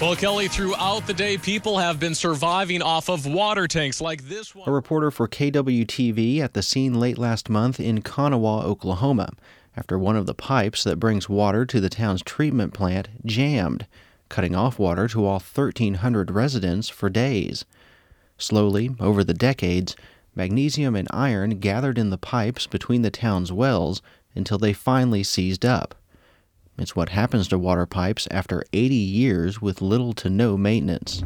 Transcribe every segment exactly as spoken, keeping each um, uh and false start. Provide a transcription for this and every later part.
Well, Kelly, throughout the day, people have been surviving off of water tanks like this one. A reporter for K W T V at the scene late last month in Kanawha, Oklahoma, after one of the pipes that brings water to the town's treatment plant jammed, cutting off water to all thirteen hundred residents for days. Slowly, over the decades, magnesium and iron gathered in the pipes between the town's wells until they finally seized up. It's what happens to water pipes after eighty years with little to no maintenance.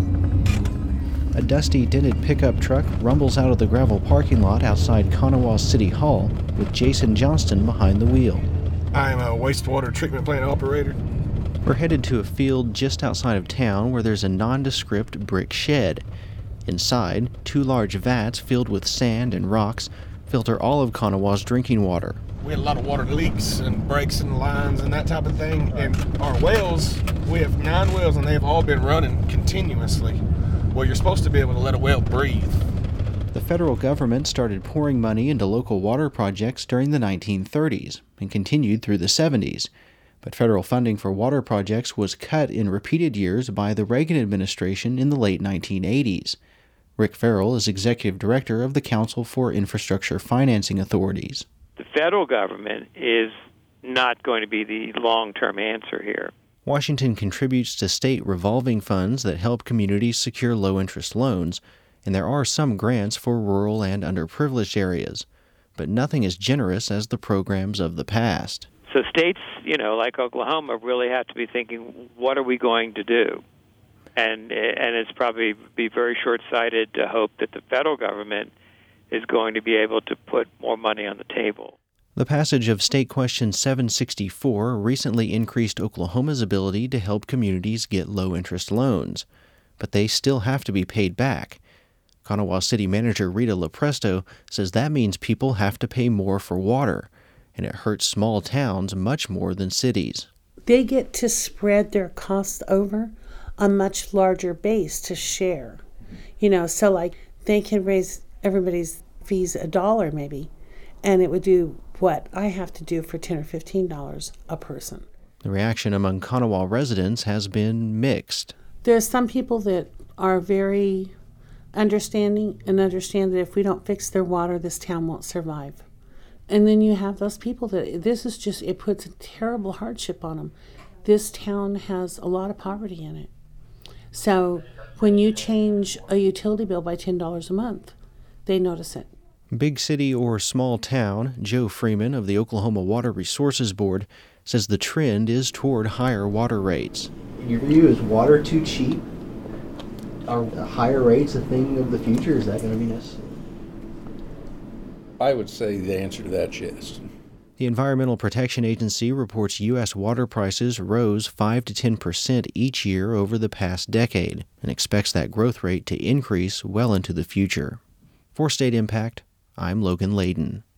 A dusty, dented pickup truck rumbles out of the gravel parking lot outside Kanawha City Hall with Jason Johnston behind the wheel. I'm a wastewater treatment plant operator. We're headed to a field just outside of town where there's a nondescript brick shed. Inside, two large vats filled with sand and rocks filter all of Kanawha's drinking water. We had a lot of water leaks and breaks in lines and that type of thing. And our wells, we have nine wells and they've all been running continuously. Well, you're supposed to be able to let a well breathe. The federal government started pouring money into local water projects during the nineteen thirties and continued through the seventies. But federal funding for water projects was cut in repeated years by the Reagan administration in the late nineteen eighties. Rick Farrell is executive director of the Council for Infrastructure Financing Authorities. The federal government is not going to be the long-term answer here. Washington contributes to state revolving funds that help communities secure low-interest loans, and there are some grants for rural and underprivileged areas, but nothing as generous as the programs of the past. So states, you know, like Oklahoma, really have to be thinking, what are we going to do? And and it's probably be very short-sighted to hope that the federal government is going to be able to put more money on the table. The passage of State Question seven sixty-four recently increased Oklahoma's ability to help communities get low-interest loans, but they still have to be paid back. Kanawha City Manager Rita Lopresto says that means people have to pay more for water, and it hurts small towns much more than cities. They get to spread their costs over a much larger base to share. You know, so like they can raise everybody's fees a dollar maybe, and it would do what I have to do for ten or fifteen dollars a person. The reaction among Kanawha residents has been mixed. There's some people that are very understanding and understand that if we don't fix their water, this town won't survive. And then you have those people that this is just, it puts a terrible hardship on them. This town has a lot of poverty in it. So when you change a utility bill by ten dollars a month, they notice it. Big city or small town, Joe Freeman of the Oklahoma Water Resources Board says the trend is toward higher water rates. In your view, is water too cheap? Are higher rates a thing of the future? Is that going to be necessary? I would say the answer to that is yes. The Environmental Protection Agency reports U S water prices rose five to ten percent each year over the past decade and expects that growth rate to increase well into the future. For State Impact, I'm Logan Layden.